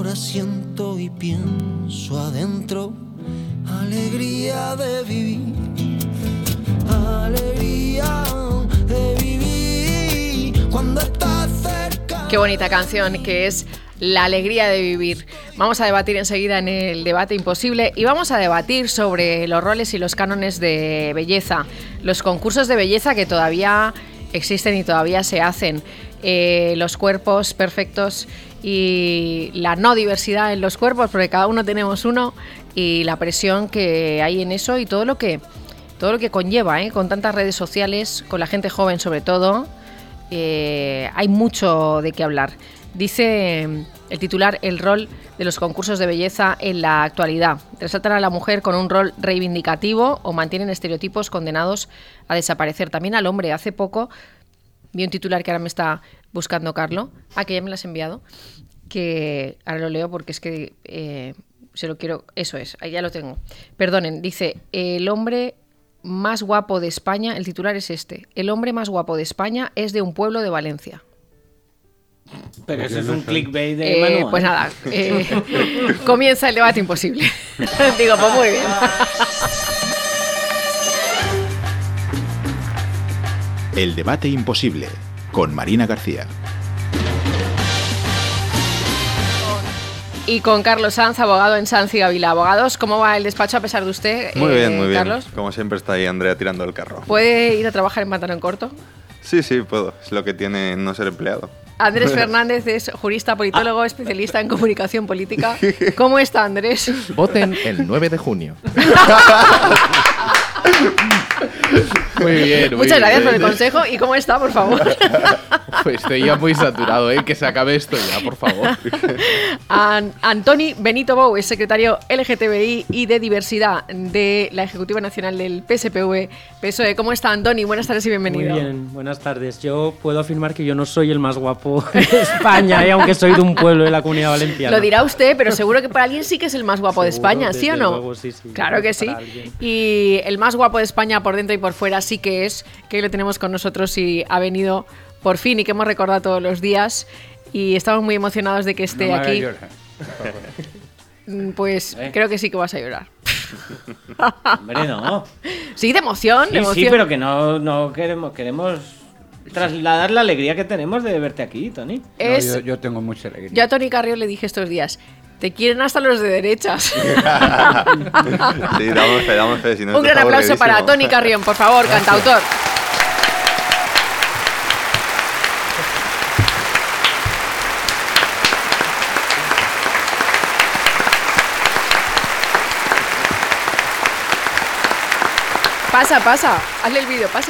ahora siento y pienso adentro. Alegría de vivir, alegría de vivir cuando estás cerca. Qué bonita canción que es La alegría de vivir. Vamos a debatir enseguida en el debate imposible y vamos a debatir sobre los roles y los cánones de belleza, los concursos de belleza que todavía existen y todavía se hacen, los cuerpos perfectos y la no diversidad en los cuerpos, porque cada uno tenemos uno, y la presión que hay en eso y todo lo que conlleva, con tantas redes sociales, con la gente joven sobre todo. Hay mucho de qué hablar. Dice el titular: el rol de los concursos de belleza en la actualidad. Resaltan a la mujer con un rol reivindicativo o mantienen estereotipos condenados a desaparecer. También al hombre. Hace poco vi un titular que ahora me está buscando Carlo. Que ya me lo has enviado. Que ahora lo leo porque es que se lo quiero... Eso es, ahí ya lo tengo. Perdonen, dice: el hombre más guapo de España, el titular es este: el hombre más guapo de España es de un pueblo de Valencia. Pero eso es un clickbait de Manu. Pues nada, comienza el debate imposible. Digo, pues muy bien. El debate imposible, con Marina García. Y con Carlos Sanz, abogado en Sanz y Gavila Abogados. ¿Cómo va el despacho a pesar de usted, muy bien, Carlos? Como siempre está ahí Andrea tirando el carro. ¿Puede ir a trabajar en pantalón corto? Sí, puedo. Es lo que tiene no ser empleado. Andrés Fernández es jurista, politólogo, especialista en comunicación política. ¿Cómo está, Andrés? Voten el 9 de junio. Muy bien. Muchas gracias por el consejo. ¿Y cómo está, por favor? Pues estoy ya muy saturado, que se acabe esto ya, por favor. Antoni Benito Bou es secretario LGTBI y de diversidad de la Ejecutiva Nacional del PSPV-PSOE. ¿Cómo está, Antoni? Buenas tardes y bienvenido. Muy bien, buenas tardes. Yo puedo afirmar que yo no soy el más guapo de España, aunque soy de un pueblo de la Comunidad Valenciana. Lo dirá usted, pero seguro que para alguien sí que es el más guapo de España, ¿sí o no? Luego, sí. Claro que sí. Y el más guapo de España por dentro y por fuera sí que es, que hoy lo tenemos con nosotros y ha venido por fin y que hemos recordado todos los días y estamos muy emocionados de que esté aquí. Pues creo que sí que vas a llorar. Hombre, no. Sí, de emoción. Sí, pero que no queremos trasladar la alegría que tenemos de verte aquí, Toni. Yo tengo mucha alegría. Yo a Toni Carrió le dije estos días: te quieren hasta los de derechas. Sí, damos fe. Si no, un gran aplauso para Toni Carrión, por favor, cantautor. Pasa, hazle el vídeo, pasa.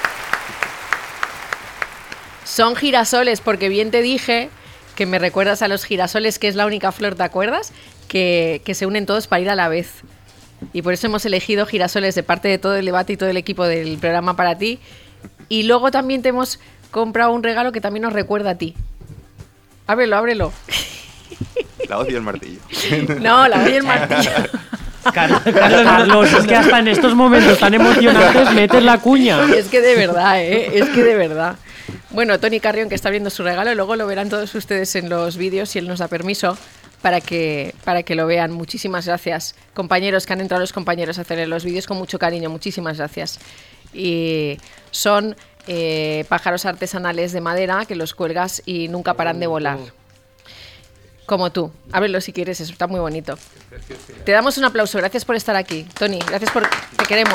Son girasoles, porque bien te dije que me recuerdas a los girasoles, que es la única flor, ¿te acuerdas? Que se unen todos para ir a la vez. Y por eso hemos elegido girasoles de parte de todo el debate y todo el equipo del programa para ti. Y luego también te hemos comprado un regalo que también nos recuerda a ti. Ábrelo. La hoz y el martillo. No, la hoz y el martillo. Carlos, es que hasta en estos momentos tan emocionantes metes la cuña. Es que de verdad. Bueno, Toni Carrión, que está viendo su regalo, luego lo verán todos ustedes en los vídeos, si él nos da permiso, para que lo vean. Muchísimas gracias, compañeros, que han entrado los compañeros a hacer los vídeos con mucho cariño. Muchísimas gracias. Y son pájaros artesanales de madera que los cuelgas y nunca paran de volar. Como tú. Ábrelo si quieres, eso está muy bonito. Te damos un aplauso. Gracias por estar aquí, Toni. Gracias por... Te queremos.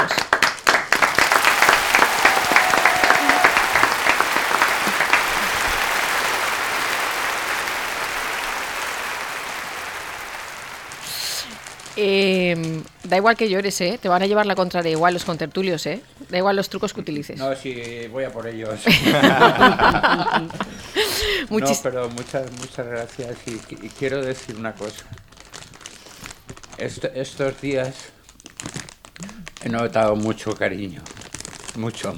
Da igual que llores, te van a llevar la contraria igual los contertulios, da igual los trucos que utilices. No, sí, voy a por ellos. No, pero muchas gracias y quiero decir una cosa. Estos días he notado mucho cariño, mucho.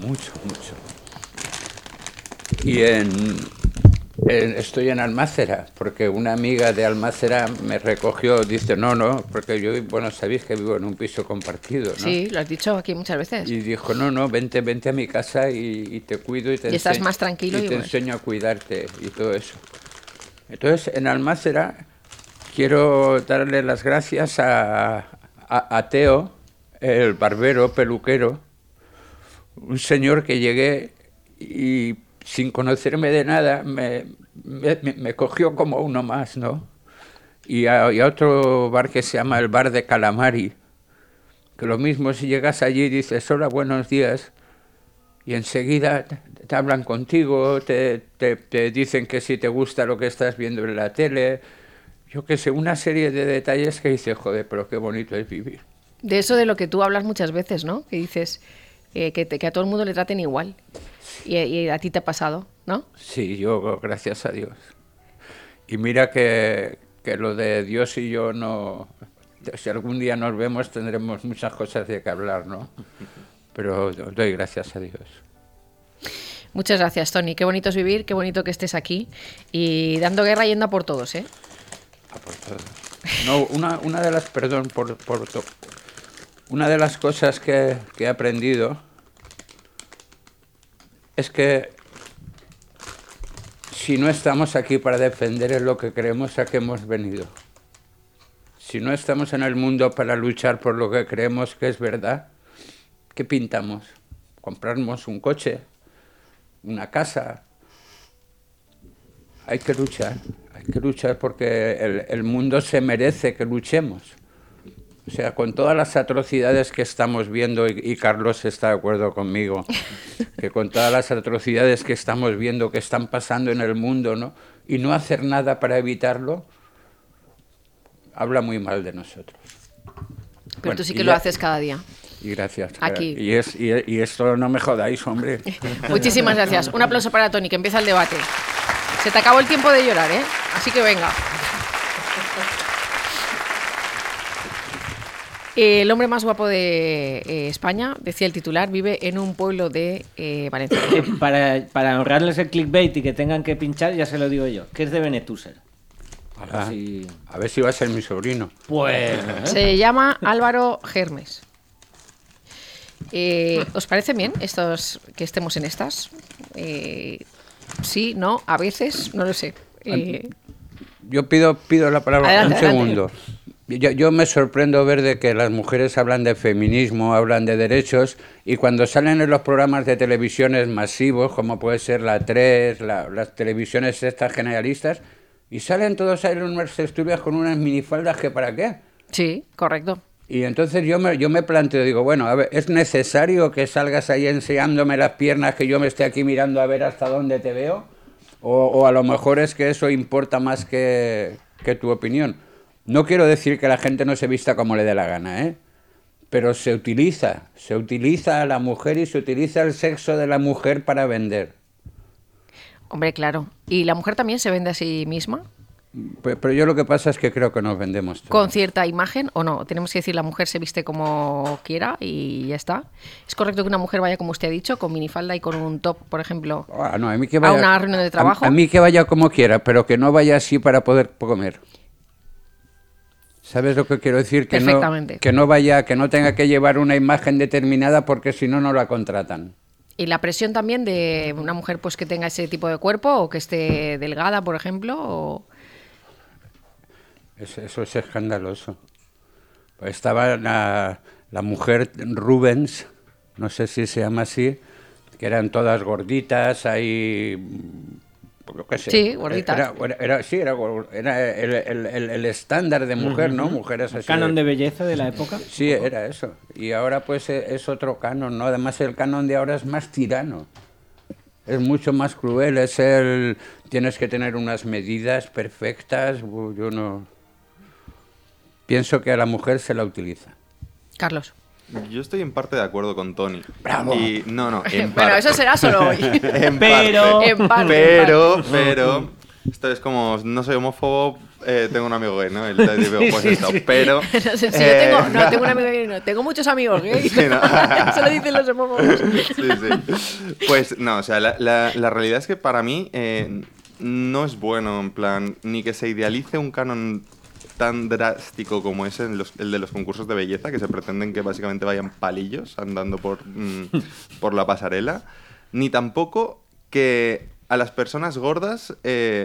Y estoy en Almácera, porque una amiga de Almácera me recogió, dice, no, porque yo, sabéis que vivo en un piso compartido, ¿no? Sí, lo has dicho aquí muchas veces. Y dijo, no, vente a mi casa y te cuido y te estás más tranquilo y te enseño a cuidarte y todo eso. Entonces, en Almácera quiero darle las gracias a Teo, el barbero, peluquero, un señor que llegué y sin conocerme de nada me cogió como uno más, ¿no? Y a otro bar que se llama el Bar de Calamari, que lo mismo, si llegas allí y dices hola, buenos días, y enseguida te hablan contigo, te dicen que si te gusta lo que estás viendo en la tele, yo qué sé, una serie de detalles que dices, joder, pero qué bonito es vivir. De eso de lo que tú hablas muchas veces, ¿no? Que dices que a todo el mundo le traten igual. Y a ti te ha pasado, ¿no? Sí, yo, gracias a Dios. Y mira que lo de Dios y yo no... Si algún día nos vemos tendremos muchas cosas de que hablar, ¿no? Pero doy gracias a Dios. Muchas gracias, Toni. Qué bonito es vivir, qué bonito que estés aquí y dando guerra yendo a por todos, ¿eh? A por todo. No, una de las, perdón, una de las cosas que he aprendido es que si no estamos aquí para defender lo que creemos, ¿a qué hemos venido? Si no estamos en el mundo para luchar por lo que creemos que es verdad, ¿qué pintamos? ¿Comprarnos un coche? ¿Una casa? Hay que luchar porque el mundo se merece que luchemos. O sea, con todas las atrocidades que estamos viendo, y Carlos está de acuerdo conmigo, que con todas las atrocidades que estamos viendo que están pasando en el mundo, ¿no? Y no hacer nada para evitarlo, habla muy mal de nosotros. Pero Bueno, tú sí que lo haces cada día. Y gracias. Aquí. Y esto no me jodáis, hombre. Muchísimas gracias. Un aplauso para Toni, que empieza el debate. Se te acabó el tiempo de llorar, ¿eh? Así que venga. El hombre más guapo de España, decía el titular, vive en un pueblo de Valencia. Para ahorrarles el clickbait y que tengan que pinchar, ya se lo digo yo, que es de Benetúser. A ver si va a ser mi sobrino. Pues... Se llama Álvaro Germes. ¿Os parece bien que estemos en estas? Sí, no, a veces, no lo sé. Yo pido la palabra Adelante, un segundo. Yo me sorprendo ver de que las mujeres hablan de feminismo, hablan de derechos, y cuando salen en los programas de televisiones masivos, como puede ser la 3, las televisiones estas generalistas, y salen todos ahí en unas estudios con unas minifaldas que ¿para qué? Sí, correcto. Y entonces yo me planteo, digo, bueno, a ver, ¿es necesario que salgas ahí enseñándome las piernas, que yo me esté aquí mirando a ver hasta dónde te veo? O a lo mejor es que eso importa más que tu opinión. No quiero decir que la gente no se vista como le dé la gana, ¿eh? Pero se utiliza a la mujer y se utiliza el sexo de la mujer para vender. Hombre, claro. ¿Y la mujer también se vende a sí misma? Pero yo lo que pasa es que creo que nos vendemos todo. ¿Con cierta imagen o no? Tenemos que decir la mujer se viste como quiera y ya está. ¿Es correcto que una mujer vaya, como usted ha dicho, con minifalda y con un top, por ejemplo, No, a mí que vaya, a una reunión de trabajo? A mí que vaya como quiera, pero que no vaya así para poder comer. ¿Sabes lo que quiero decir? Perfectamente. Que no tenga que llevar una imagen determinada porque si no, no la contratan. ¿Y la presión también de una mujer pues que tenga ese tipo de cuerpo o que esté delgada, por ejemplo? O... Eso es escandaloso. Pues estaba la mujer Rubens, no sé si se llama así, que eran todas gorditas, ahí... Lo que sé. Sí, gorditas. Era el estándar de mujer, ¿no? Mujeres así. ¿Canon de belleza de la época? Sí, era eso. Y ahora pues es otro canon, ¿no? Además el canon de ahora es más tirano. Es mucho más cruel, tienes que tener unas medidas perfectas. Yo no... Pienso que a la mujer se la utiliza. Carlos. Yo estoy en parte de acuerdo con Toni. ¡Bravo! Y no, en parte. Bueno, eso será solo hoy. Pero esto es como, no soy homófobo, tengo un amigo gay, ¿no? Pues esto, pero... tengo un amigo gay, no. Tengo muchos amigos gay. Sí, ¿no? Eso lo dicen los homófobos. Sí. Pues no, o sea, la realidad es que para mí no es bueno, en plan, ni que se idealice un canon tan drástico como es el de los concursos de belleza, que se pretenden que básicamente vayan palillos andando por la pasarela, ni tampoco que a las personas gordas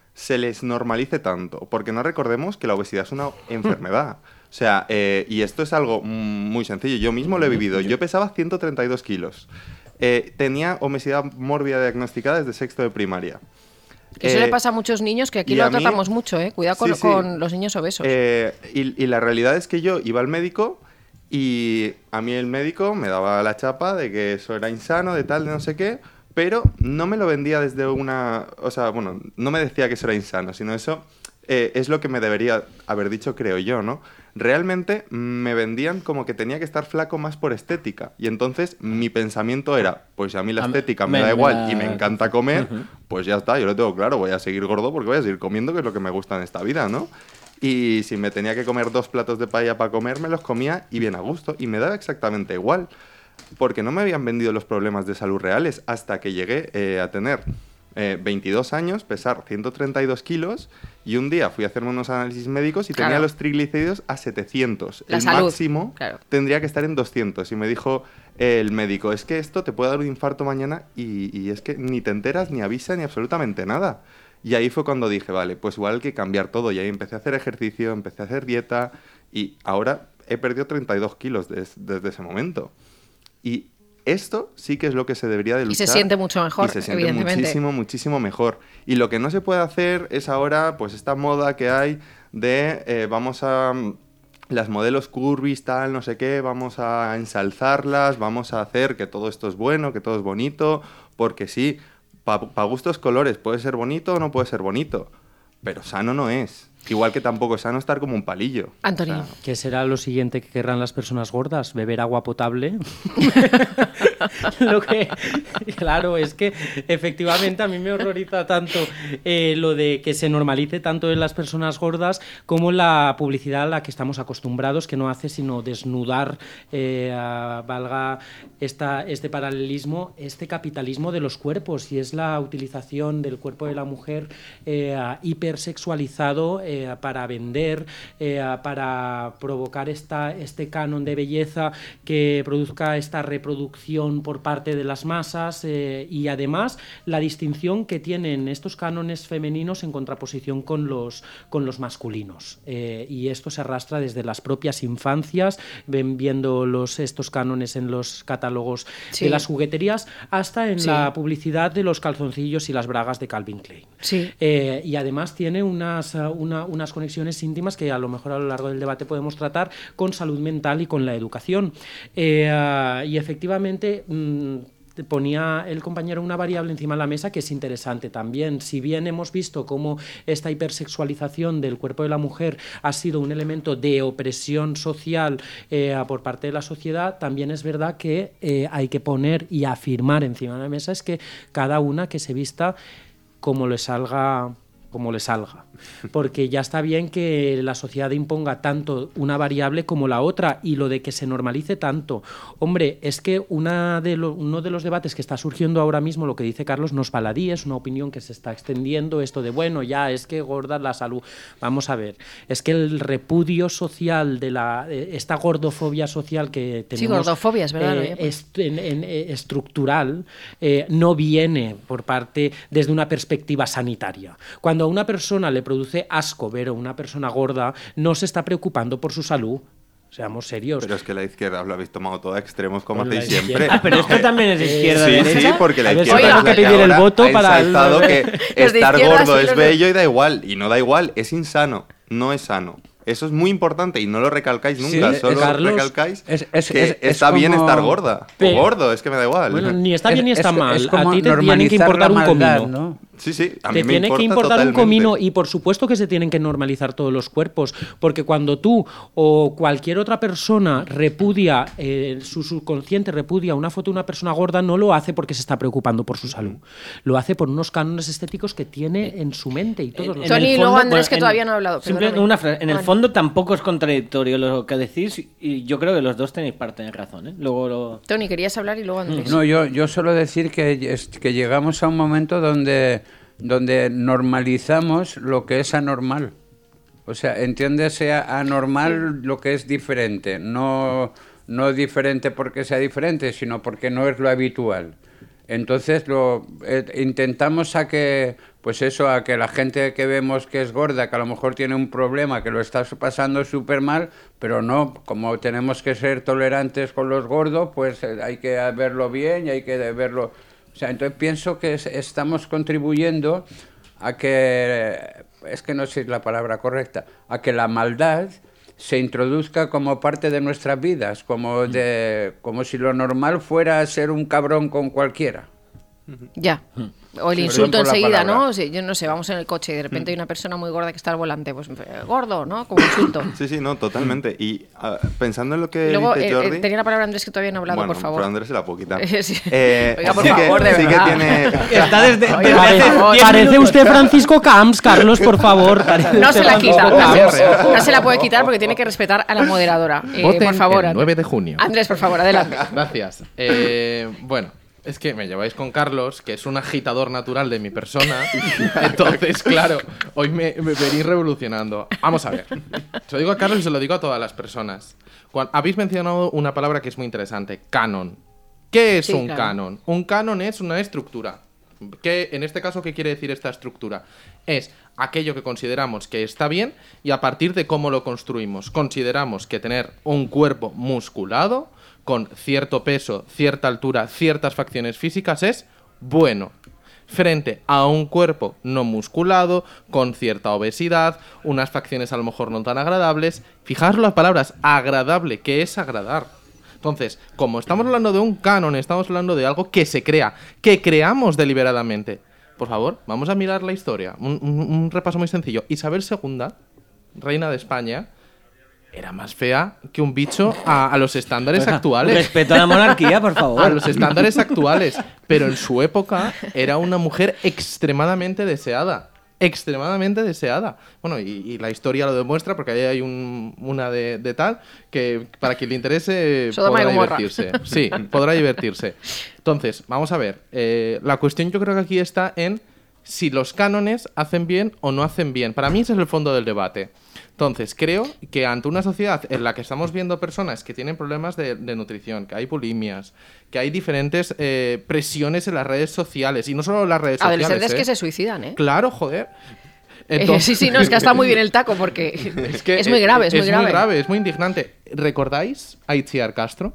se les normalice tanto, porque no recordemos que la obesidad es una enfermedad. O sea, y esto es algo muy sencillo. Yo mismo lo he vivido. Yo pesaba 132 kilos. Tenía obesidad mórbida diagnosticada desde sexto de primaria. Que eso le pasa a muchos niños, que aquí lo tratamos mucho, ¿eh? Cuidado Sí, sí. con los niños obesos. Y la realidad es que yo iba al médico y a mí el médico me daba la chapa de que eso era insano, de tal, de no sé qué, pero no me lo vendía desde una... O sea, bueno, no me decía que eso era insano, sino eso es lo que me debería haber dicho, creo yo, ¿no? Realmente me vendían como que tenía que estar flaco más por estética. Y entonces mi pensamiento era, pues a mí la estética me da igual y me encanta comer, pues ya está, yo lo tengo claro, voy a seguir gordo porque voy a seguir comiendo, que es lo que me gusta en esta vida, ¿no? Y si me tenía que comer 2 platos de paella para comer, me los comía y bien a gusto. Y me daba exactamente igual, porque no me habían vendido los problemas de salud reales hasta que llegué a tener 22 años, pesar 132 kilos y un día fui a hacerme unos análisis médicos y tenía los triglicéridos a 700. La el salud, máximo tendría que estar en 200 y me dijo el médico, es que esto te puede dar un infarto mañana y es que ni te enteras, ni avisa, ni absolutamente nada. Y ahí fue cuando dije, vale, pues igual hay que cambiar todo. Y ahí empecé a hacer ejercicio, empecé a hacer dieta y ahora he perdido 32 kilos desde ese momento. Y esto sí que es lo que se debería de luchar. Y se siente mucho mejor, y se siente evidentemente. muchísimo, muchísimo mejor. Y lo que no se puede hacer es ahora, pues esta moda que hay de vamos a... las modelos curvis, tal, no sé qué, vamos a ensalzarlas, vamos a hacer que todo esto es bueno, que todo es bonito, porque sí, para gustos colores, puede ser bonito o no puede ser bonito, pero sano no es. Igual que tampoco es sano estar como un palillo. Antonio. O sea, ¿qué será lo siguiente que querrán las personas gordas? ¿Beber agua potable? Claro, es que efectivamente a mí me horroriza tanto lo de que se normalice tanto en las personas gordas como la publicidad a la que estamos acostumbrados, que no hace sino desnudar, valga este paralelismo, este capitalismo de los cuerpos, y es la utilización del cuerpo de la mujer hipersexualizado para vender, para provocar este canon de belleza que produzca esta reproducción por parte de las masas, y además la distinción que tienen estos cánones femeninos en contraposición con los masculinos. Y esto se arrastra desde las propias infancias, viendo estos cánones en los catálogos de las jugueterías, hasta en la publicidad de los calzoncillos y las bragas de Calvin Klein. Sí. Y además tiene unas conexiones íntimas que a lo mejor a lo largo del debate podemos tratar con salud mental y con la educación. Y efectivamente ponía el compañero una variable encima de la mesa que es interesante también. Si bien hemos visto cómo esta hipersexualización del cuerpo de la mujer ha sido un elemento de opresión social por parte de la sociedad, también es verdad que hay que poner y afirmar encima de la mesa es que cada una que se vista como le salga, porque ya está bien que la sociedad imponga tanto una variable como la otra, y lo de que se normalice tanto. Hombre, es que uno de los debates que está surgiendo ahora mismo, lo que dice Carlos, no es baladí, es una opinión que se está extendiendo, esto de, bueno, ya, es que gorda la salud. Vamos a ver, es que el repudio social de esta gordofobia social que tenemos... Sí, gordofobia, es verdad. Estructural, no viene por parte desde una perspectiva sanitaria. Cuando a una persona le produce asco ver a una persona gorda, no se está preocupando por su salud. Seamos serios. pero es que la izquierda lo habéis tomado todo a extremos como Pues la hacéis siempre. izquierda. Pero esto también es de izquierda Sí, derecha. sí, porque la A ver, izquierda tengo es la que pedir el ahora voto ha para ensalzado que Los de estar izquierda gordo sí, es los de- bello y da igual. Y no da igual, es insano. No es sano. Eso es muy importante y no lo recalcáis nunca. Sí, Solo Carlos, recalcáis es que es está bien como- estar gorda. Pe- O gordo, es que me da igual. Bueno, ni está bien ni está mal. Es A como ti te tiene que normalizar importar la un maldad, comino. ¿no? Sí, sí, a mí Te me tiene que importa importar un totalmente. comino, y por supuesto que se tienen que normalizar todos los cuerpos, porque cuando tú o cualquier otra persona repudia, su subconsciente repudia una foto de una persona gorda, no lo hace porque se está preocupando por su salud, lo hace por unos cánones estéticos que tiene en su mente, y todos los... Tony, el y luego fondo, Andrés, que en- todavía no ha hablado. Simplemente perdóname. una frase. En el Vale. fondo tampoco es contradictorio lo que decís, y yo creo que los dos tenéis parte de razón, ¿eh? Luego lo... Tony, querías hablar y luego Andrés. No, yo suelo decir que llegamos a un momento donde normalizamos lo que es anormal. O sea, entiéndese anormal lo que es diferente. No diferente porque sea diferente, sino porque no es lo habitual. Entonces intentamos a que pues eso, a que la gente que vemos que es gorda, que a lo mejor tiene un problema, que lo está pasando súper mal, pero no, como tenemos que ser tolerantes con los gordos, pues hay que verlo bien y hay que verlo... O sea, entonces pienso que estamos contribuyendo a que, es que no sé si es la palabra correcta, a que la maldad se introduzca como parte de nuestras vidas, como si lo normal fuera ser un cabrón con cualquiera. Ya. O el Sí, insulto perdón por la enseguida, palabra. ¿no? O sea, yo no sé, vamos en el coche y de repente hay una persona muy gorda que está al volante, pues gordo, ¿no? Como insulto. Sí, sí, no, totalmente. Y pensando en lo que Y luego dice Jordi... tenía la palabra Andrés que todavía no ha hablado, bueno, por favor. pero Andrés se la puedo quitar. Sí. sí Oiga, por que- favor, de sí que verdad. tiene... Está desde Oye, Parece usted Francisco Camps, Carlos, por favor. Parece No usted se la quita, Francisco Camps. no se la puede quitar porque tiene que respetar a la moderadora. Voten Por favor, el 9 de junio. Andrés, por favor, adelante. Gracias. Bueno, es que me lleváis con Carlos, que es un agitador natural de mi persona. Entonces, claro, hoy me venís revolucionando. Vamos a ver. Se lo digo a Carlos y se lo digo a todas las personas. Habéis mencionado una palabra que es muy interesante, canon. ¿Qué es Sí, un claro. canon? Un canon es una estructura. En este caso, ¿qué quiere decir esta estructura? Es aquello que consideramos que está bien y a partir de cómo lo construimos. Consideramos que tener un cuerpo musculado, con cierto peso, cierta altura, ciertas facciones físicas es bueno. Frente a un cuerpo no musculado, con cierta obesidad, unas facciones a lo mejor no tan agradables. Fijaos las palabras, agradable, ¿qué es agradar? Entonces, como estamos hablando de un canon, estamos hablando de algo que se crea, que creamos deliberadamente. Por favor, vamos a mirar la historia. Un repaso muy sencillo. Isabel II, reina de España, era más fea que un bicho a los estándares actuales. Respeto a la monarquía, por favor. A los estándares actuales. Pero en su época era una mujer extremadamente deseada. Extremadamente deseada. Bueno, y la historia lo demuestra porque ahí hay una de tal que para quien le interese Sodoma y podrá Gomorra. divertirse. Sí, podrá divertirse. Entonces, vamos a ver. La cuestión yo creo que aquí está en si los cánones hacen bien o no hacen bien. Para mí ese es el fondo del debate. Entonces, creo que ante una sociedad en la que estamos viendo personas que tienen problemas de nutrición, que hay bulimias, que hay diferentes presiones en las redes sociales, y no solo en las redes sociales. Adolescentes que se suicidan, ¿eh? Claro, joder. Sí, no, es que está muy bien el taco porque es muy grave, es muy grave. Es muy indignante. ¿Recordáis a Itziar Castro?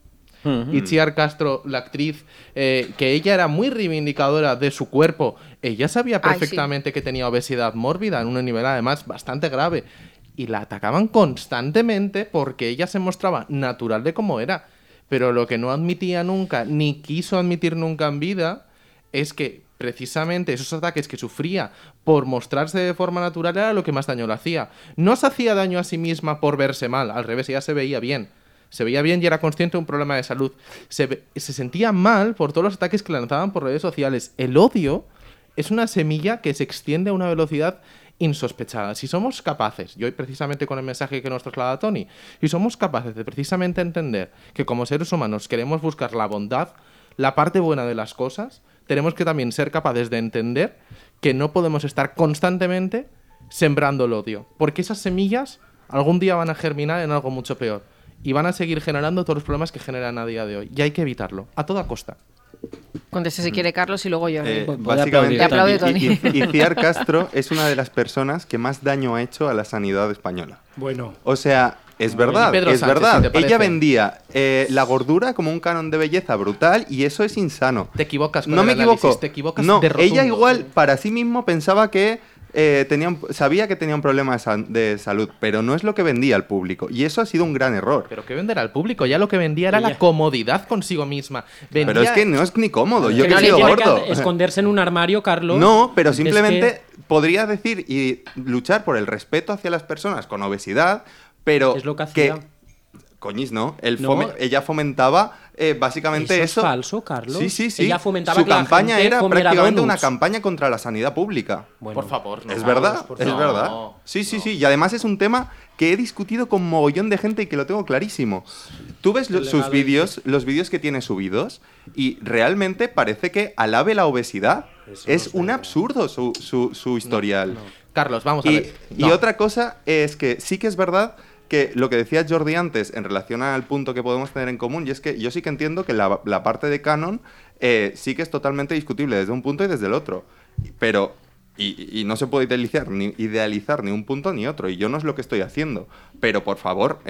Itziar Castro, la actriz, que ella era muy reivindicadora de su cuerpo. Ella sabía perfectamente que tenía obesidad mórbida en un nivel además bastante grave. Y la atacaban constantemente porque ella se mostraba natural de como era. Pero lo que no admitía nunca, ni quiso admitir nunca en vida, es que precisamente esos ataques que sufría por mostrarse de forma natural era lo que más daño le hacía. No se hacía daño a sí misma por verse mal, al revés, ella se veía bien. Se veía bien y era consciente de un problema de salud. Se sentía mal por todos los ataques que le lanzaban por redes sociales. El odio es una semilla que se extiende a una velocidad insospechada. Si somos capaces, y hoy precisamente con el mensaje que nos traslada Tony, si somos capaces de precisamente entender que como seres humanos queremos buscar la bondad, la parte buena de las cosas, tenemos que también ser capaces de entender que no podemos estar constantemente sembrando el odio, porque esas semillas algún día van a germinar en algo mucho peor y van a seguir generando todos los problemas que generan a día de hoy, y hay que evitarlo, a toda costa. Conteste si quiere Carlos y luego yo. Básicamente, Le aplaude Tony. Itziar Castro es una de las personas que más daño ha hecho a la sanidad española. Bueno. O sea, es verdad, Pedro es Sánchez, verdad. si te parece. Ella vendía la gordura como un canon de belleza brutal y eso es insano. Te equivocas con No el me análisis, equivoco. te equivocas No, de rotundo. ella igual para sí mismo pensaba que sabía que tenía un problema de salud, pero no es lo que vendía al público. Y eso ha sido un gran error. Pero ¿qué venderá al público? Ya lo que vendía era la comodidad consigo misma. Vendía... Pero es que no es ni cómodo. Yo Que que no he le sido tiene gordo. que esconderse en un armario, Carlos. No, pero Es simplemente podría decir y luchar por el respeto hacia las personas con obesidad, pero Es lo que hacía. Coñis, ¿no? No. Ella fomentaba básicamente Eso eso. es falso, Carlos. Sí, sí, sí. Ella fomentaba Su que la campaña gente era comiera prácticamente una donuts. campaña contra la sanidad pública. Bueno, Por favor, no. Es verdad, por es favor. verdad. No, Sí, sí, sí. Y además es un tema que he discutido con mogollón de gente y que lo tengo clarísimo. Tú ves sus vídeos, los vídeos que tiene subidos, y realmente parece que alabe la obesidad. Es un absurdo su historial. Carlos, vamos a ver. Y No. otra cosa es que sí que es verdad que lo que decía Jordi antes en relación al punto que podemos tener en común, y es que yo sí que entiendo que la parte de canon sí que es totalmente discutible desde un punto y desde el otro. Pero Y no se puede idealizar ni un punto ni otro, y yo no es lo que estoy haciendo. Pero, por favor,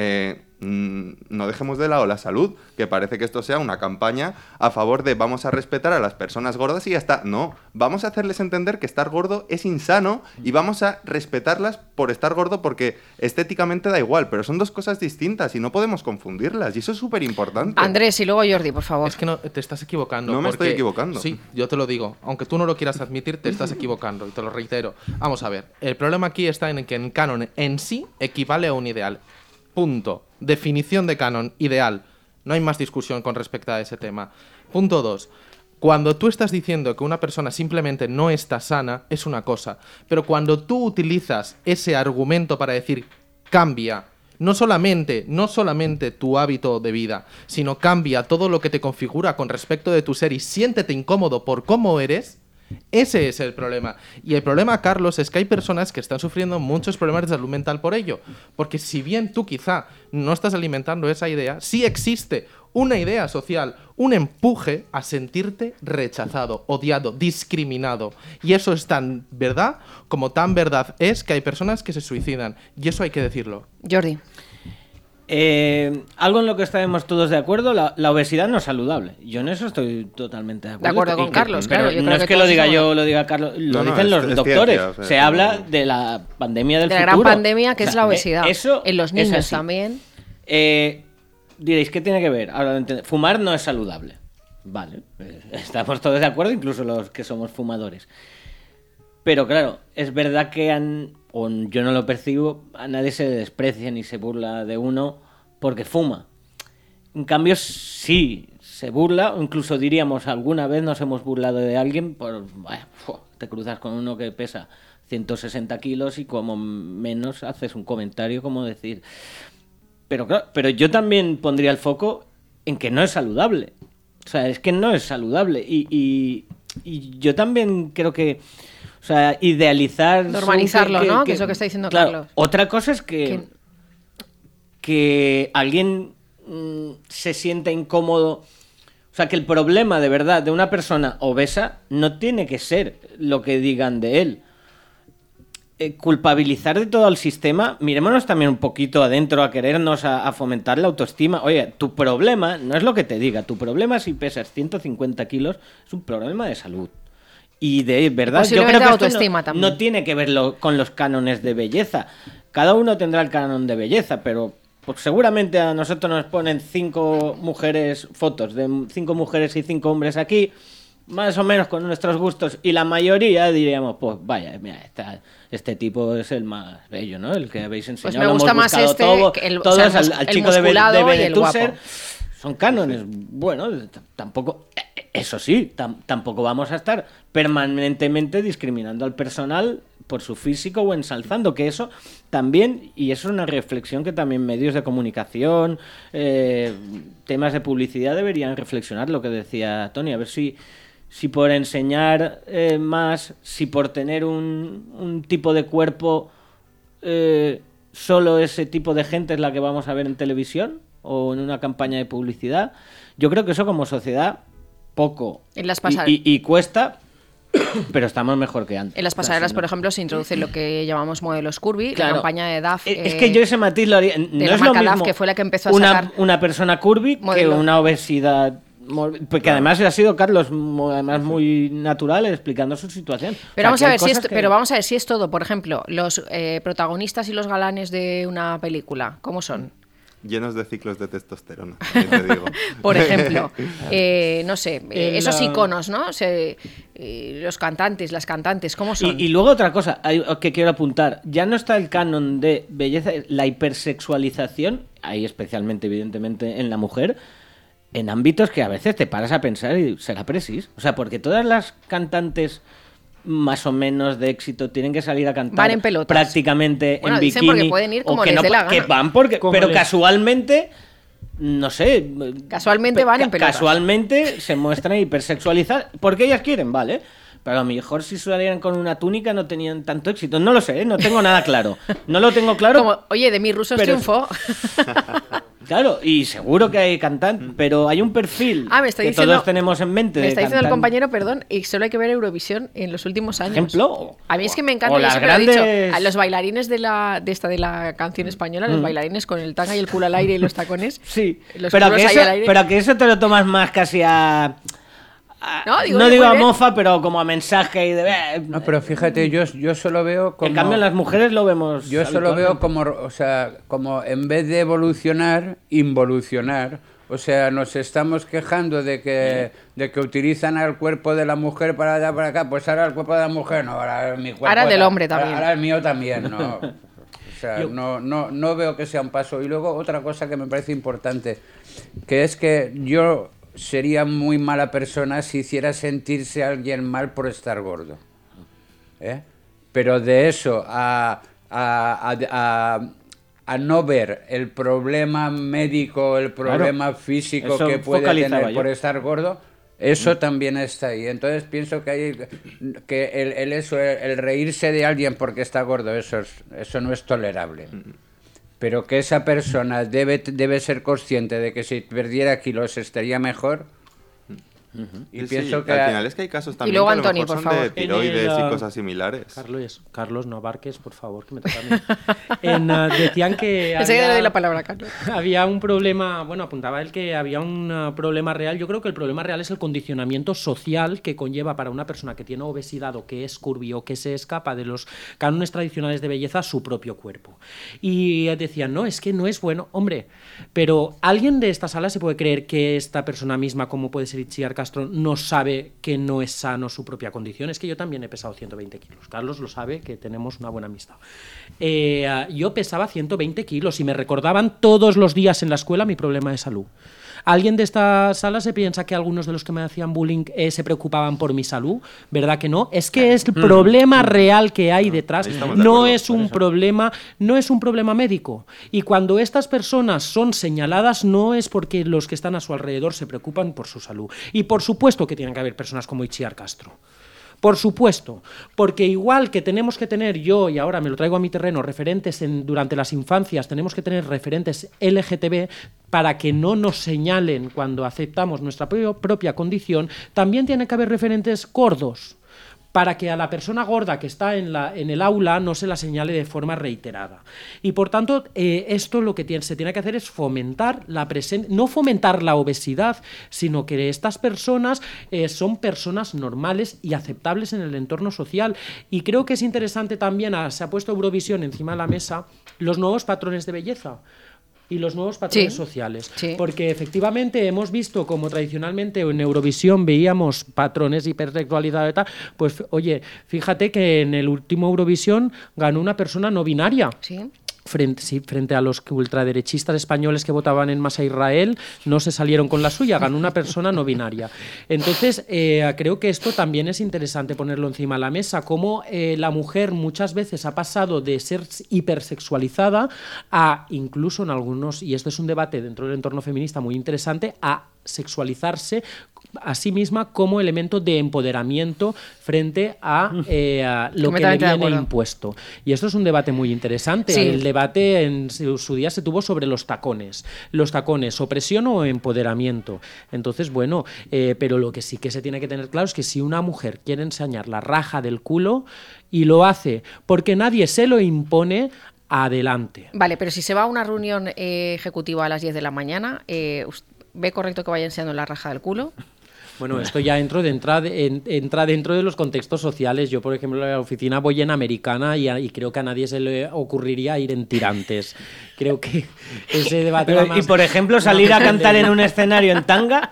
no dejemos de lado la salud, que parece que esto sea una campaña a favor de vamos a respetar a las personas gordas y ya está. No, vamos a hacerles entender que estar gordo es insano y vamos a respetarlas por estar gordo, porque estéticamente da igual, pero son dos cosas distintas y no podemos confundirlas, y eso es súper importante. Andrés y luego Jordi, por favor. Es que no, te estás equivocando. No me estoy equivocando. Sí, yo te lo digo. Aunque tú no lo quieras admitir, te estás equivocando, y te lo reitero. Vamos a ver, el problema aquí está en que en canon en sí equivale a un ideal. Punto. Definición de canon, ideal. No hay más discusión con respecto a ese tema. Punto 2. Cuando tú estás diciendo que una persona simplemente no está sana, es una cosa. Pero cuando tú utilizas ese argumento para decir cambia, no solamente tu hábito de vida, sino cambia todo lo que te configura con respecto de tu ser y siéntete incómodo por cómo eres, ese es el problema. Y el problema, Carlos, es que hay personas que están sufriendo muchos problemas de salud mental por ello. Porque si bien tú quizá no estás alimentando esa idea, sí existe una idea social, un empuje a sentirte rechazado, odiado, discriminado. Y eso es tan verdad como tan verdad es que hay personas que se suicidan. Y eso hay que decirlo. Jordi. Algo en lo que estaremos todos de acuerdo, la obesidad no es saludable. Yo en eso estoy totalmente de acuerdo. De acuerdo con Carlos, pero claro. no es que lo diga yo, lo diga Carlos, lo dicen los doctores. Ciencia, o sea, se habla de la pandemia del de la futuro. gran pandemia que es la obesidad. Eso en los niños así. también. Diréis, ¿qué tiene que ver? Ahora, fumar no es saludable. Vale, estamos todos de acuerdo, incluso los que somos fumadores. Pero claro, es verdad que o yo no lo percibo, a nadie se desprecia ni se burla de uno porque fuma. En cambio, sí, se burla, o incluso diríamos, alguna vez nos hemos burlado de alguien por, te cruzas con uno que pesa 160 kilos y como menos haces un comentario como decir... Pero claro, pero yo también pondría el foco en que no es saludable. O sea, es que no es saludable. Y yo también creo que... O sea, idealizar... Normalizarlo, ¿no? Que es lo que está diciendo claro, Carlos. Otra cosa es que alguien se sienta incómodo. O sea, que el problema de verdad de una persona obesa no tiene que ser lo que digan de él. Culpabilizar de todo el sistema, mirémonos también un poquito adentro a querernos a fomentar la autoestima. Oye, tu problema no es lo que te diga, tu problema si pesas 150 kilos es un problema de salud. Y de verdad, yo creo que esto no tiene que verlo con los cánones de belleza. Cada uno tendrá el canon de belleza, pero pues seguramente a nosotros nos ponen 5 mujeres, fotos de 5 mujeres y 5 hombres aquí, más o menos con nuestros gustos, y la mayoría diríamos, pues vaya, mira, este tipo es el más bello, ¿no? El que habéis enseñado. Pues me gusta más este, todos al chico de Benetuser. Son cánones. Pues bueno, tampoco, eso sí, tampoco vamos a estar permanentemente discriminando al personal por su físico o ensalzando, que eso también, y eso es una reflexión que también medios de comunicación, temas de publicidad deberían reflexionar, lo que decía Tony, a ver si por enseñar más, si por tener un tipo de cuerpo, solo ese tipo de gente es la que vamos a ver en televisión o en una campaña de publicidad. Yo creo que eso como sociedad poco en las pasarelas y cuesta, pero estamos mejor que antes. En las pasarelas, por ejemplo, se introduce lo que llamamos modelos curvy, claro. La campaña de DAF. Es que yo ese matiz lo haría. No de la es marca lo mismo DAF, que fue la que empezó a sacar una persona curvy modelo. Que una obesidad. Porque además ha sido Carlos además muy natural explicando su situación. Pero, vamos a ver pero vamos a ver si es todo. Por ejemplo, los protagonistas y los galanes de una película, ¿cómo son? Llenos de ciclos de testosterona, te digo. Por ejemplo, no sé, esos iconos, ¿no? Los cantantes, las cantantes, ¿cómo son? Y luego otra cosa que quiero apuntar, ya no está el canon de belleza, la hipersexualización, ahí especialmente evidentemente en la mujer, en ámbitos que a veces te paras a pensar y será precis. O sea, porque todas las cantantes más o menos de éxito tienen que salir a cantar van en pelotas, prácticamente en bikini, porque pueden ir como o que les dé la gana. Que van porque, pero casualmente, no sé, casualmente van en pelotas. Casualmente se muestran hipersexualizadas porque ellas quieren, ¿vale? Pero a lo mejor si salieran con una túnica no tenían tanto éxito. No lo sé, no tengo nada claro. No lo tengo claro. Como, oye, de mis rusos triunfó. Claro, y seguro que hay cantantes, pero hay un perfil me está que diciendo, todos tenemos en mente. Me está diciendo el cantante. compañero, perdón, y solo hay que ver Eurovisión en los últimos años. ¿Ejemplo? A mí es que me encanta, O yo las siempre lo he dicho, grandes- a los bailarines de la canción española, los bailarines con el tanga y el culo al aire y los tacones. Sí, los pero culos que, ahí eso, al aire. pero que eso te lo tomas más casi a... No, digo, no oye, digo muy a bien. mofa, pero como a mensaje y de... No, pero fíjate, yo solo veo como... En cambio, en las mujeres lo vemos. Yo solo veo habitualmente. como en vez de evolucionar, involucionar. O sea, nos estamos quejando de que utilizan al cuerpo de la mujer para allá, para acá. Pues ahora el cuerpo de la mujer, no, ahora mi cuerpo... Ahora del hombre también. Ahora el mío también, no. O sea, no veo que sea un paso. Y luego otra cosa que me parece importante, que es que yo sería muy mala persona si hiciera sentirse a alguien mal por estar gordo. Pero de eso a no ver el problema médico, el problema físico eso que puede focalizaba tener yo. por estar gordo, eso también está ahí. Entonces pienso que el reírse de alguien porque está gordo, eso no es tolerable. Pero que esa persona debe ser consciente de que si perdiera kilos estaría mejor. Y Sí, pienso que al final es que hay casos también luego que a lo Antoni, mejor por son de favor. tiroides y cosas similares. Carlos, no abarques, por favor, que me toca a mí. Decían que Enseguida le doy la palabra a Carlos. había un problema, bueno, apuntaba él que había un problema real. Yo creo que el problema real es el condicionamiento social que conlleva para una persona que tiene obesidad o que es curvy o que se escapa de los cánones tradicionales de belleza su propio cuerpo. Y decían, no, es que no es bueno. Hombre, pero ¿alguien de esta sala se puede creer que esta persona misma, como puede ser Itziar Castro, no sabe que no es sano su propia condición? Es que yo también he pesado 120 kilos. Carlos lo sabe, que tenemos una buena amistad. Yo pesaba 120 kilos y me recordaban todos los días en la escuela mi problema de salud. ¿Alguien de esta sala se piensa que algunos de los que me hacían bullying se preocupaban por mi salud? ¿Verdad que no? Es que es el problema real que hay detrás. ahí estamos de No acuerdo, es un problema, no es un problema médico. Y cuando estas personas son señaladas, no es porque los que están a su alrededor se preocupan por su salud. Y por supuesto que tienen que haber personas como Itziar Castro. Por supuesto, porque igual que tenemos que tener yo, y ahora me lo traigo a mi terreno, referentes durante las infancias, tenemos que tener referentes LGTB para que no nos señalen cuando aceptamos nuestra propia condición, también tiene que haber referentes gordos, para que a la persona gorda que está en el aula no se la señale de forma reiterada. Y por tanto, esto lo que se tiene que hacer es fomentar la presencia, no fomentar la obesidad, sino que estas personas son personas normales y aceptables en el entorno social. Y creo que es interesante también, se ha puesto Eurovisión encima de la mesa, los nuevos patrones de belleza y los nuevos patrones sociales. Sí. Porque efectivamente hemos visto como tradicionalmente en Eurovisión veíamos patrones de hipersexualidad y tal, pues oye, fíjate que en el último Eurovisión ganó una persona no binaria. Sí. Frente a los ultraderechistas españoles que votaban en masa a Israel, no se salieron con la suya, ganó una persona no binaria. Entonces, creo que esto también es interesante ponerlo encima de la mesa, cómo la mujer muchas veces ha pasado de ser hipersexualizada a, incluso en algunos, y esto es un debate dentro del entorno feminista muy interesante, a sexualizarse a sí misma como elemento de empoderamiento frente a lo que le Completamente de viene acuerdo. impuesto. Y esto es un debate muy interesante. Sí. El debate en su día se tuvo sobre los tacones. Los tacones, opresión o empoderamiento. Entonces, bueno, pero lo que sí que se tiene que tener claro es que si una mujer quiere enseñar la raja del culo y lo hace porque nadie se lo impone, adelante. Vale, pero si se va a una reunión ejecutiva a las 10 de la mañana, ¿ve correcto que vaya enseñando la raja del culo? Bueno, esto ya entra dentro de los contextos sociales. Yo, por ejemplo, en la oficina voy en americana y creo que a nadie se le ocurriría ir en tirantes. Creo que ese debate va más... Y por ejemplo, salir a cantar en un escenario en tanga.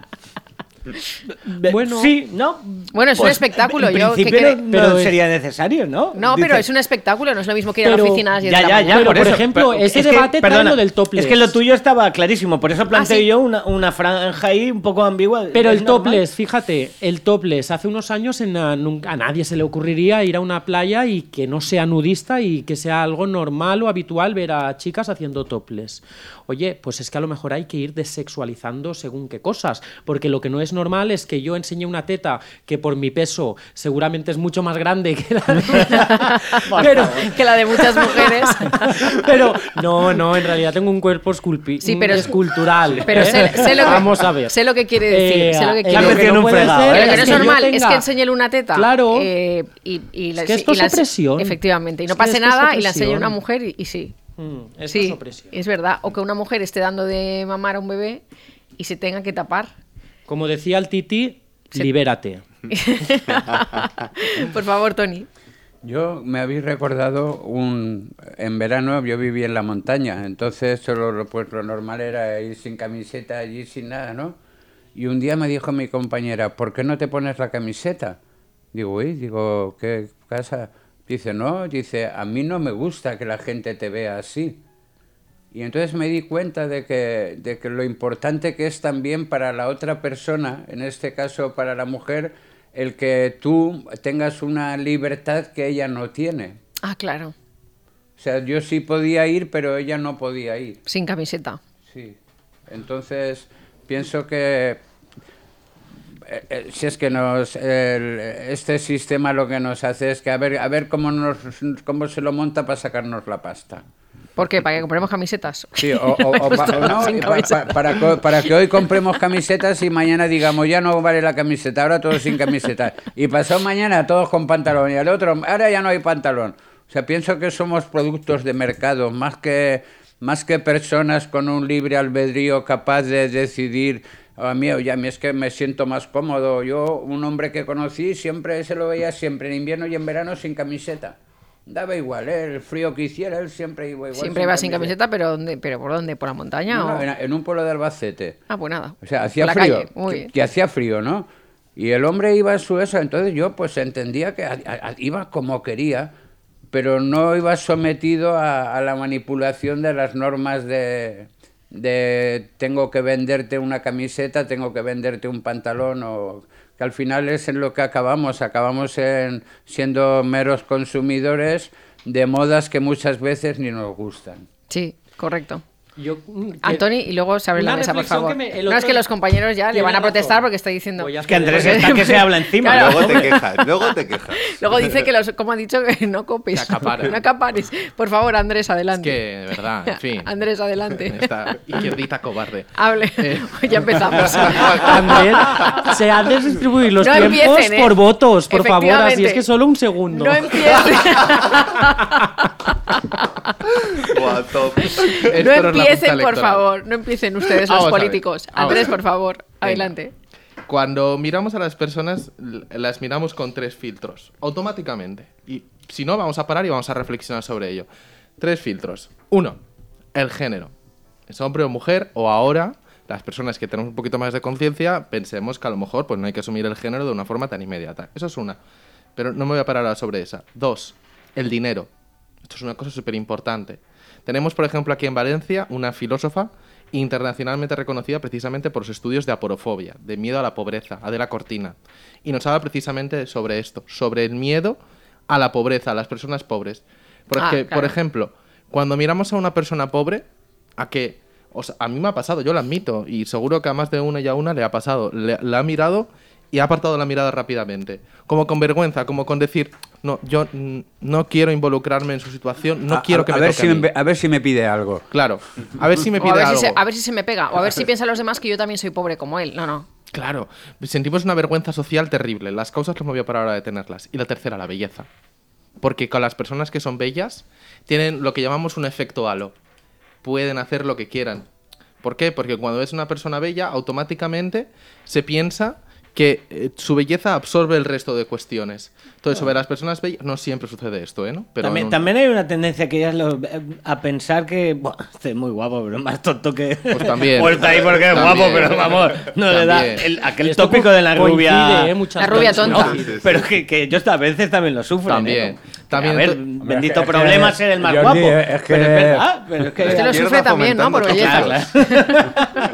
Bueno, sí, ¿no? Bueno, es un Pues, espectáculo. En Yo, principio no pero sería necesario, ¿no? No, pero Dice- es un espectáculo, no es lo mismo que ir a la Pero- oficina a las 10 de Ya, la ya, mañana. ya. Pero, por eso, ejemplo, ese es que, debate trae lo del topless. Es que lo tuyo estaba clarísimo, por eso planteé sí. yo una franja ahí un poco ambigua. Pero ¿Es el normal? topless, fíjate, el topless, hace unos años a nadie se le ocurriría ir a una playa y que no sea nudista y que sea algo normal o habitual ver a chicas haciendo topless. Oye, pues es que a lo mejor hay que ir desexualizando según qué cosas, porque lo que no es normal es que yo enseñe una teta que por mi peso seguramente es mucho más grande que la de, que la de muchas mujeres. Pero no, en realidad tengo un cuerpo escultural. Pero sé lo que, vamos a ver. Sé lo que quiere decir. Sé lo que quiere lo que no puede fregado, ser lo que no es normal tenga... es que enseñe una teta. Claro. Y es que esto es opresión. Efectivamente. Y no pase nada y la enseñe una mujer y sí. Esto es opresión. Es verdad. O que una mujer esté dando de mamar a un bebé y se tenga que tapar. Como decía el Titi, libérate. Por favor, Tony. Yo me habéis recordado en verano yo viví en la montaña, entonces pues lo normal era ir sin camiseta allí, sin nada, ¿no? Y un día me dijo mi compañera, ¿por qué no te pones la camiseta? Digo, ¿qué pasa? Dice, no, dice, a mí no me gusta que la gente te vea así. Y entonces me di cuenta de que lo importante que es también para la otra persona, en este caso para la mujer, el que tú tengas una libertad que ella no tiene. Ah, claro. O sea, yo sí podía ir, pero ella no podía ir. Sin camiseta. Sí. Entonces, pienso que si es que este sistema lo que nos hace es que a ver cómo se lo monta para sacarnos la pasta. ¿Por qué? ¿Para que compremos camisetas? Sí, para que hoy compremos camisetas y mañana digamos, ya no vale la camiseta, ahora todos sin camiseta. Y pasado mañana todos con pantalón y al otro, ahora ya no hay pantalón. O sea, pienso que somos productos de mercado, más que personas con un libre albedrío capaz de decidir. A mí es que me siento más cómodo. Yo, un hombre que conocí, siempre se lo veía siempre en invierno y en verano sin camiseta. Daba igual, el frío que hiciera, él siempre iba igual. Siempre iba sin camiseta, pero ¿por dónde? ¿Por la montaña? No, en un pueblo de Albacete. Ah, pues nada. O sea, hacía frío, que hacía frío, ¿no? Y el hombre iba a su eso, entonces yo pues entendía que iba como quería, pero no iba sometido a la manipulación de las normas de tengo que venderte una camiseta, tengo que venderte un pantalón, o que al final es en lo que acabamos siendo meros consumidores de modas que muchas veces ni nos gustan. Sí, correcto. Antoni, y luego se abre la mesa, por favor. No, es que los compañeros ya le van a protestar porque está diciendo... Es que Andrés está que se habla encima. Claro. Luego te quejas. Luego dice que, como ha dicho, que no copes. No acapares. Por favor, Andrés, adelante. Es que, de verdad, en fin. Andrés, adelante. Esta izquierdita cobarde. Hable. Ya empezamos. Andrés, se han de distribuir los tiempos por votos, por favor. Así es que solo un segundo. No empieces. No empiecen, por favor. No empiecen ustedes, los políticos. Andrés, por favor, adelante. Cuando miramos a las personas, las miramos con 3 filtros, automáticamente. Y si no, vamos a parar y vamos a reflexionar sobre ello. 3 filtros. 1, el género. Es hombre o mujer, o ahora, las personas que tenemos un poquito más de conciencia, pensemos que a lo mejor pues no hay que asumir el género de una forma tan inmediata. Eso es una. Pero no me voy a parar ahora sobre esa. 2, el dinero. Esto es una cosa súper importante. Tenemos, por ejemplo, aquí en Valencia, una filósofa internacionalmente reconocida precisamente por sus estudios de aporofobia, de miedo a la pobreza, Adela Cortina. Y nos habla precisamente sobre esto, sobre el miedo a la pobreza, a las personas pobres. Porque, por ejemplo, cuando miramos a una persona pobre, a mí me ha pasado, yo lo admito, y seguro que a más de una y a una le ha pasado, la ha mirado y ha apartado la mirada rápidamente, como con vergüenza, como con decir, no, yo no quiero involucrarme en su situación, no quiero que me toque a mí. A ver si me pide algo. Claro, a ver si me pide algo. A ver si se me pega, o a ver si piensan los demás que yo también soy pobre como él. No. Claro, sentimos una vergüenza social terrible. Las causas las me voy a parar ahora de tenerlas. Y la tercera, la belleza. Porque con las personas que son bellas tienen lo que llamamos un efecto halo. Pueden hacer lo que quieran. ¿Por qué? Porque cuando es una persona bella, automáticamente se piensa que su belleza absorbe el resto de cuestiones. Entonces, sobre las personas bellas, no siempre sucede esto, ¿no? Pero también hay una tendencia que a pensar que, bueno, este es muy guapo, pero es más tonto que... Pues también. Pues está ahí porque es guapo, pero vamos, no le da aquel tópico de la rubia... La rubia tonta. No, pero que yo a veces también lo sufro. También. A ver, bendito problema ser el más guapo. Es que... Pero es verdad. Pero es que usted lo sufre también, ¿no? Por belleza.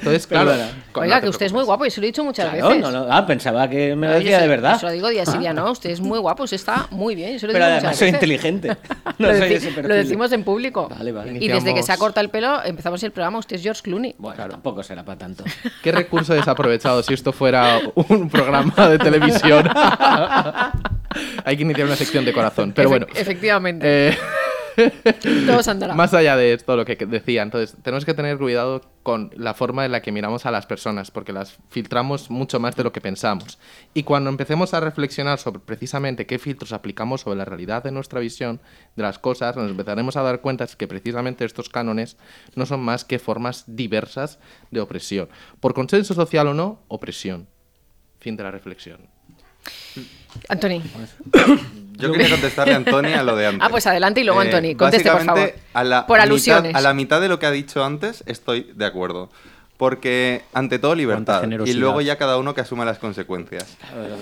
Entonces, claro. Oiga, que usted es muy guapo, y se lo he dicho muchas Claro, veces. Pensaba que me lo Yo decía se- de verdad. Se lo digo día sí, día no. Usted es muy guapo, usted está muy bien. Yo se lo Pero digo además muchas soy veces. inteligente. No Lo, soy deci- ese perfil. lo decimos en público. Vale, vale. Y desde que se ha Iniciamos- cortado el pelo, empezamos el programa. Usted es George Clooney. Bueno, tampoco será para tanto. ¿Qué recurso desaprovechado si esto fuera un programa de televisión? Hay que iniciar una sección de corazón. Pero bueno. Efectivamente. Todo se andará. Más allá de esto, lo que decía, entonces tenemos que tener cuidado con la forma en la que miramos a las personas, porque las filtramos mucho más de lo que pensamos. Y cuando empecemos a reflexionar sobre precisamente qué filtros aplicamos sobre la realidad de nuestra visión de las cosas, nos empezaremos a dar cuenta que precisamente estos cánones no son más que formas diversas de opresión. Por consenso social o no, opresión. Fin de la reflexión. Antoni. Yo quería contestarle a Antoni a lo de antes. Ah, pues adelante y luego Antoni. Conteste, por favor. Básicamente, Por alusiones. A la mitad de lo que ha dicho antes estoy de acuerdo. Porque, ante todo, libertad. Cuánta Y generosidad. luego ya cada uno que asuma las consecuencias.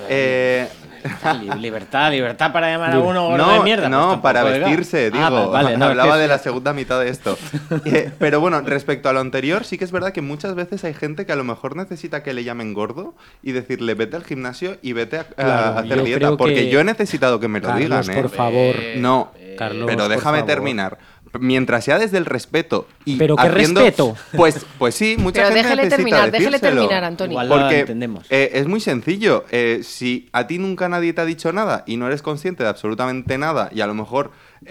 Libertad para llamar a uno gordo de mierda. No, Pues para tampoco, oiga. vestirse, digo. Vale, no, Hablaba es que de la sí. segunda mitad de esto. Pero bueno, respecto a lo anterior, sí que es verdad que muchas veces hay gente que a lo mejor necesita que le llamen gordo y decirle vete al gimnasio y vete a Claro, hacer yo dieta. creo Porque que- yo he necesitado que me lo Carlos, digan, ¿eh? por favor. No, Carlos, pero por déjame favor. terminar. Mientras sea desde el respeto y ¿Pero qué haciendo- respeto? Pues sí, mucha Pero gente déjele necesita déjele decírselo. terminar, Antoni. Igual lo Porque entendemos. es muy sencillo. Si a ti nunca nadie te ha dicho nada y no eres consciente de absolutamente nada y a lo mejor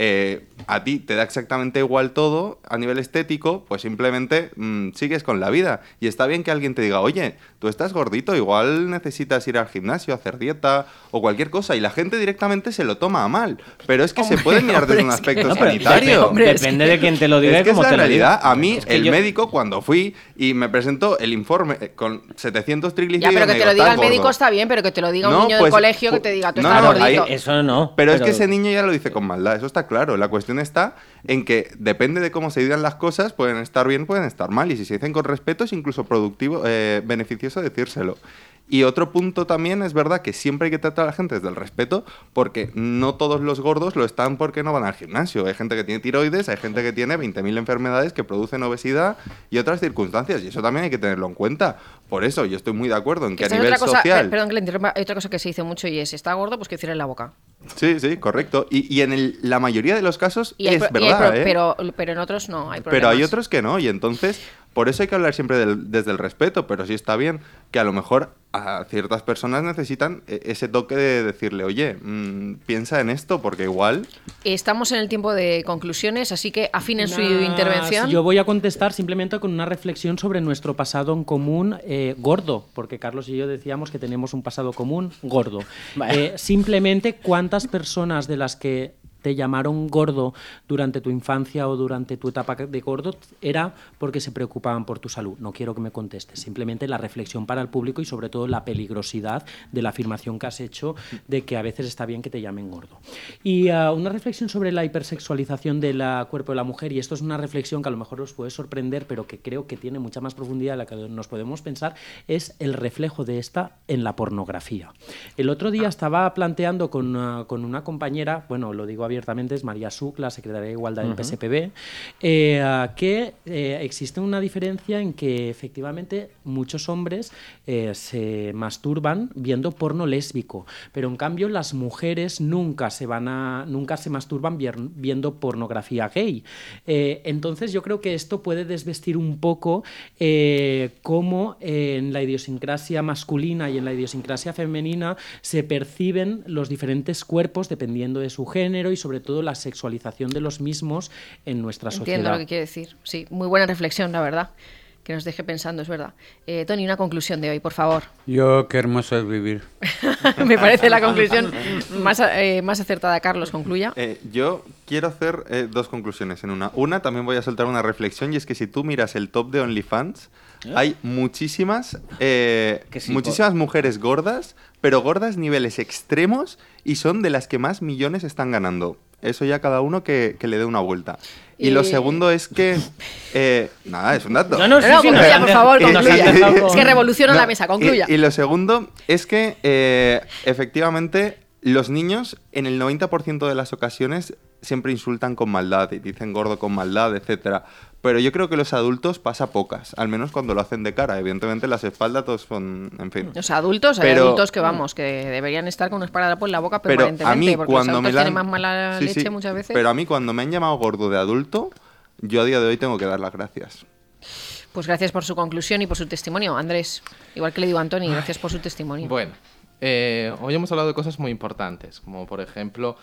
a ti te da exactamente igual todo a nivel estético, pues simplemente sigues con la vida. Y está bien que alguien te diga, oye, tú estás gordito, igual necesitas ir al gimnasio, hacer dieta o cualquier cosa. Y la gente directamente se lo toma a mal. Pero es que se puede mirar desde un es que- aspecto No, pero sanitario. hombre, es Depende que- de quién te lo diga Es y que es cómo la te lo realidad. diga. A mí, Es que el yo- médico, cuando fui y me presentó el informe con 700 Ya, triglicéridos... pero que me te lo digo, diga el "Estás médico gordo". está bien, pero que te lo diga un No, niño pues, del colegio que te diga tú no, estás no, gordito. ahí- Eso no. Pero es que ese niño ya lo dice con maldad, eso está claro. La cuestión está en que depende de cómo se digan las cosas, pueden estar bien, pueden estar mal. Y si se dicen con respeto, es incluso productivo, beneficioso decírselo. Y otro punto también es verdad que siempre hay que tratar a la gente desde el respeto, porque no todos los gordos lo están porque no van al gimnasio. Hay gente que tiene tiroides, hay gente que tiene 20.000 enfermedades que producen obesidad y otras circunstancias. Y eso también hay que tenerlo en cuenta. Por eso yo estoy muy de acuerdo en que a Esta es nivel otra cosa, social... perdón que le interrumpa, hay otra cosa que se dice mucho y es, si está gordo, pues que cierre la boca. Sí, sí, correcto. Y en la mayoría de los casos Y hay es pro- y hay verdad, pro- ¿eh? pero en otros no hay problemas. Pero hay otros que no, y entonces por eso hay que hablar siempre desde el respeto, pero sí está bien que a lo mejor a ciertas personas necesitan ese toque de decirle, oye, piensa en esto, porque igual... Estamos en el tiempo de conclusiones, así que afinen su Unas- intervención. Yo voy a contestar simplemente con una reflexión sobre nuestro pasado en común gordo, porque Carlos y yo decíamos que tenemos un pasado común gordo. Vaya. Simplemente, ¿cuántas personas de las que te llamaron gordo durante tu infancia o durante tu etapa de gordo era porque se preocupaban por tu salud? No quiero que me contestes, simplemente la reflexión para el público y sobre todo la peligrosidad de la afirmación que has hecho de que a veces está bien que te llamen gordo. Y una reflexión sobre la hipersexualización del cuerpo de la mujer, y esto es una reflexión que a lo mejor os puede sorprender, pero que creo que tiene mucha más profundidad de la que nos podemos pensar, es el reflejo de esta en la pornografía. El otro día estaba planteando con una compañera, bueno, lo digo abiertamente, es María Suc, la secretaria de Igualdad del PSPB, que existe una diferencia en que efectivamente muchos hombres se masturban viendo porno lésbico, pero en cambio las mujeres nunca se masturban viendo pornografía gay. Entonces yo creo que esto puede desvestir un poco cómo en la idiosincrasia masculina y en la idiosincrasia femenina se perciben los diferentes cuerpos dependiendo de su género y sobre todo la sexualización de los mismos en nuestra Entiendo sociedad. lo que quiere decir. Sí, muy buena reflexión, la verdad. Que nos deje pensando, es verdad. Toni, una conclusión de hoy, por favor. Yo, qué hermoso es vivir. Me parece la conclusión más acertada. Carlos, concluya. Yo quiero hacer dos conclusiones en una. Una, también voy a soltar una reflexión, y es que si tú miras el top de OnlyFans, hay muchísimas mujeres gordas, pero gordas niveles extremos, y son de las que más millones están ganando. Eso ya cada uno que le dé una vuelta. Y lo segundo es que... nada, es un dato. No, sí, sí, concluya, por favor, nos han concluya. dejado con- Es que revoluciona No, la mesa, concluya. Y lo segundo es que, efectivamente, los niños en el 90% de las ocasiones siempre insultan con maldad y dicen gordo con maldad, etcétera. Pero yo creo que los adultos pasa pocas, al menos cuando lo hacen de cara. Evidentemente las espaldas todos son, en fin. Los adultos, hay adultos que vamos, que deberían estar con un esparadrapo en la boca permanentemente, a mí, porque cuando los adultos me tienen más mala leche muchas veces. Pero a mí cuando me han llamado gordo de adulto, yo a día de hoy tengo que dar las gracias. Pues gracias por su conclusión y por su testimonio, Andrés. Igual que le digo a Antoni, gracias por su testimonio. Bueno, hoy hemos hablado de cosas muy importantes, como por ejemplo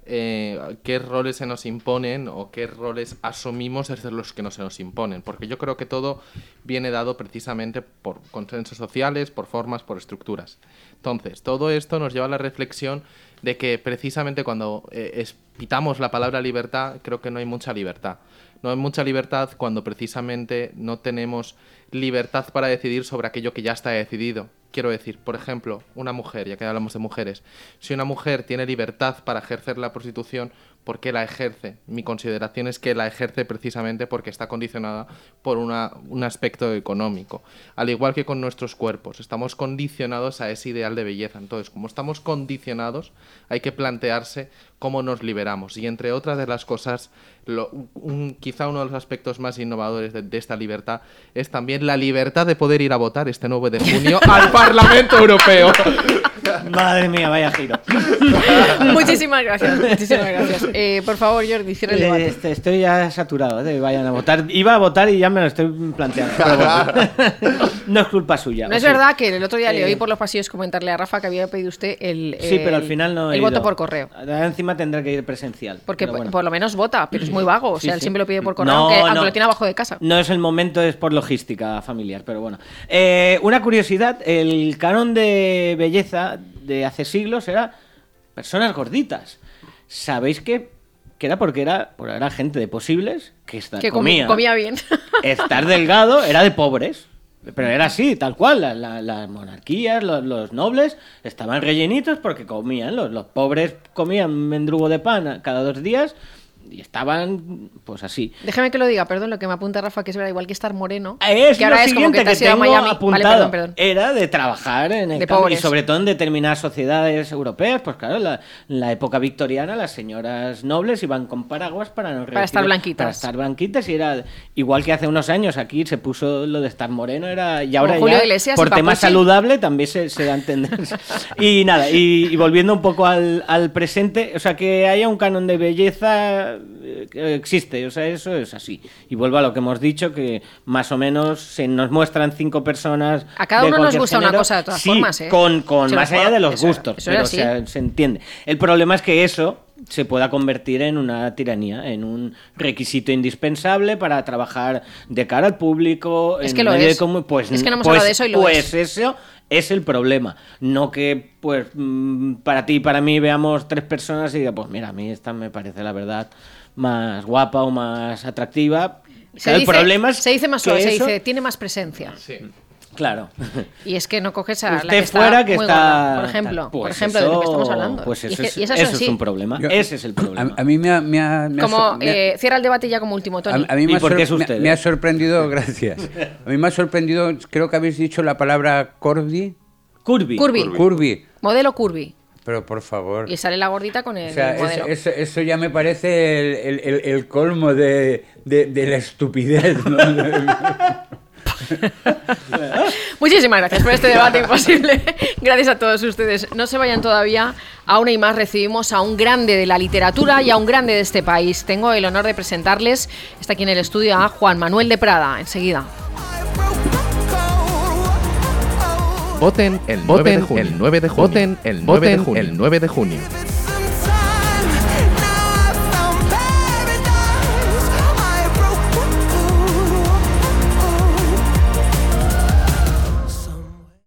qué roles se nos imponen o qué roles asumimos desde los que no se nos imponen, porque yo creo que todo viene dado precisamente por consensos sociales, por formas, por estructuras. Entonces, todo esto nos lleva a la reflexión de que precisamente cuando pitamos la palabra libertad, creo que no hay mucha libertad. No hay mucha libertad cuando precisamente no tenemos libertad para decidir sobre aquello que ya está decidido. Quiero decir, por ejemplo, una mujer, ya que hablamos de mujeres, si una mujer tiene libertad para ejercer la prostitución, ¿por qué la ejerce? Mi consideración es que la ejerce precisamente porque está condicionada por un aspecto económico. Al igual que con nuestros cuerpos, estamos condicionados a ese ideal de belleza. Entonces, como estamos condicionados, hay que plantearse cómo nos liberamos. Y entre otras de las cosas, quizá uno de los aspectos más innovadores de esta libertad es también la libertad de poder ir a votar este 9 de junio al Parlamento Europeo. Madre mía, vaya giro. Muchísimas gracias, muchísimas gracias. Por favor, Jordi, cierra el debate. Estoy ya saturado de vayan a votar. Iba a votar y ya me lo estoy planteando. Pero bueno, no es culpa suya. No es verdad que el otro día le oí por los pasillos comentarle a Rafa que había pedido usted sí, pero al final no el voto por correo. Encima tendrá que ir presencial. Porque bueno. por lo menos vota, pero es muy vago. O sea, él siempre lo pide por correo, aunque lo tiene abajo de casa. No es el momento, es por logística familiar, pero bueno. Una curiosidad, el canon de belleza de hace siglos era personas gorditas. ¿Sabéis que era porque era gente de posibles que comía bien? Estar delgado era de pobres. Pero era así, tal cual. Las monarquías, los nobles estaban rellenitos porque comían. Los pobres comían mendrugo de pan cada 2 días y estaban, pues así. Déjame que lo diga, perdón, lo que me apunta Rafa, que es verdad, igual que estar moreno. Es que ahora es como que te has ido a Miami. Apuntado. Vale, perdón. Era de trabajar en el campo, y sobre todo en determinadas sociedades europeas. Pues claro, en la época victoriana las señoras nobles iban con paraguas para estar blanquitas. Para estar blanquitas, y era igual que hace unos años aquí se puso lo de estar moreno, y ahora Julio ya, Iglesias, por tema saludable también se da a entender. Y nada, y volviendo un poco al presente, o sea, que haya un canon de belleza existe, o sea, eso es así. Y vuelvo a lo que hemos dicho, que más o menos se nos muestran 5 personas. A cada uno nos gusta una cosa de todas formas, ¿eh? Con más allá de los gustos, eso pero o sea, se entiende. El problema es que eso se pueda convertir en una tiranía, en un requisito indispensable para trabajar de cara al público. Es que lo es. Pues, es que no hemos hablado de eso y lo es. Pues eso es el problema. No que pues para ti y para mí veamos 3 personas y diga, pues mira, a mí esta me parece la verdad más guapa o más atractiva. El problema es se dice más suave, se dice tiene más presencia. Sí. Claro. Y es que no coges a usted la que fuera está que muy está gorda, por ejemplo, pues de lo que estamos hablando. Pues eso, y eso es un problema. Ese es el problema. A mí me ha cierra el debate ya como último, Toni. A mí me ha sorprendido, gracias. A mí me ha sorprendido, creo que habéis dicho la palabra Curvy. Modelo Curvy. Pero por favor. Y sale la gordita con el modelo. Eso ya me parece el colmo de la estupidez, ¿no? Muchísimas gracias por este debate imposible. Gracias a todos ustedes. No se vayan todavía. Aún hay más. Recibimos a un grande de la literatura y a un grande de este país. Tengo el honor de presentarles, está aquí en el estudio, a Juan Manuel de Prada. Enseguida. Voten el 9 de junio. Voten el 9 de junio.